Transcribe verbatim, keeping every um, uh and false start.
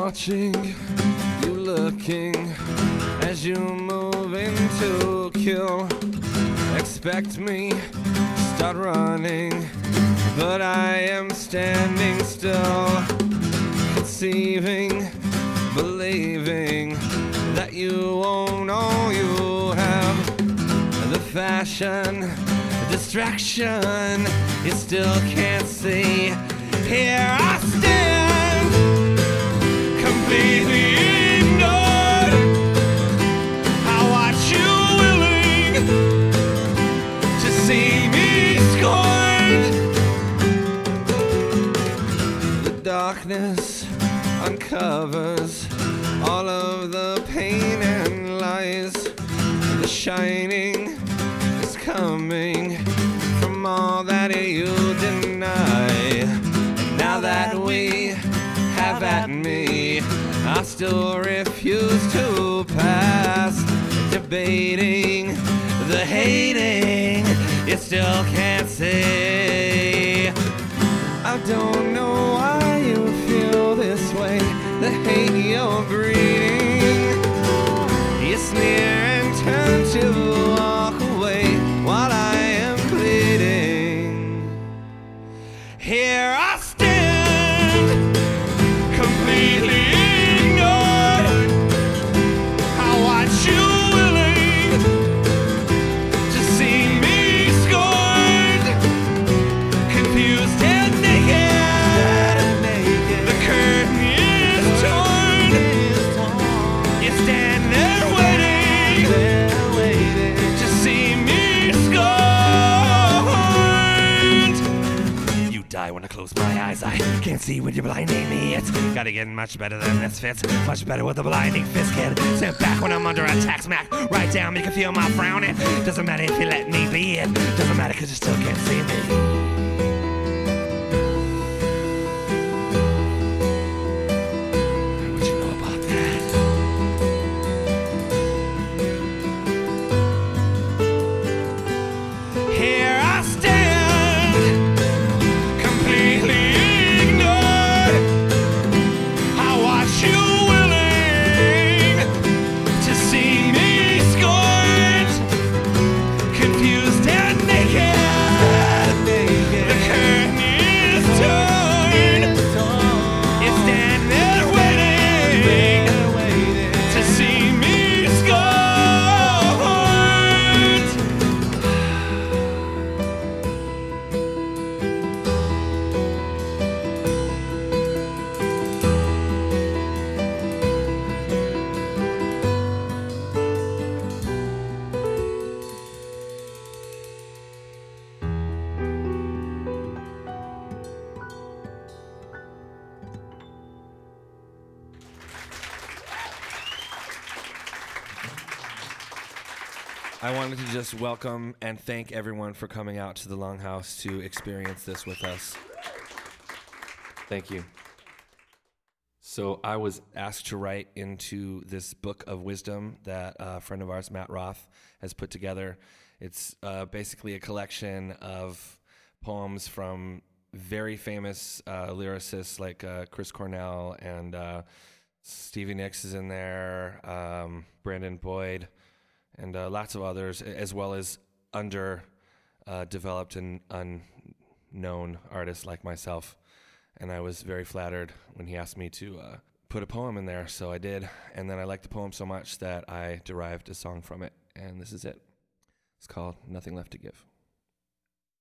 watching, you looking as you move into kill. Expect me, start running, but I am standing still, conceiving, believing that you won't know you have the fashion, distraction you still can't see. Here I stand, completely ignored. I watch you willing to see me scorned. The darkness uncovers all of the pain and lies. The shining is coming from all that you deny. And now that we have at me, I still refuse to pass. Debating the hating you still can't see. I don't know why you feel this way. The hate you're breeding, you sneer and turn to walk away while I am bleeding. Here I stand, completely ignored. I watch you willing to see me scorned, confused and naked. The curtain is torn. You stand there waiting to see me scorned. You die when I close my eyes. I can't see when you're blinding me. It's gotta get much better than this fits. Much better with a blinding fist, kid. Sit back when I'm under attack, smack right down. You can feel my frowning. Doesn't matter if you let me be it. Doesn't matter cause you still can't see me. I wanted to just welcome and thank everyone for coming out to the Longhouse to experience this with us. Thank you. So I was asked to write into this book of wisdom that a friend of ours, Matt Roth, has put together. It's uh, basically a collection of poems from very famous uh, lyricists like uh, Chris Cornell, and uh, Stevie Nicks is in there, um, Brandon Boyd, and uh, lots of others, as well as under-developed uh, and unknown artists like myself. And I was very flattered when he asked me to uh, put a poem in there, so I did. And then I liked the poem so much that I derived a song from it, and this is it. It's called Nothing Left to Give.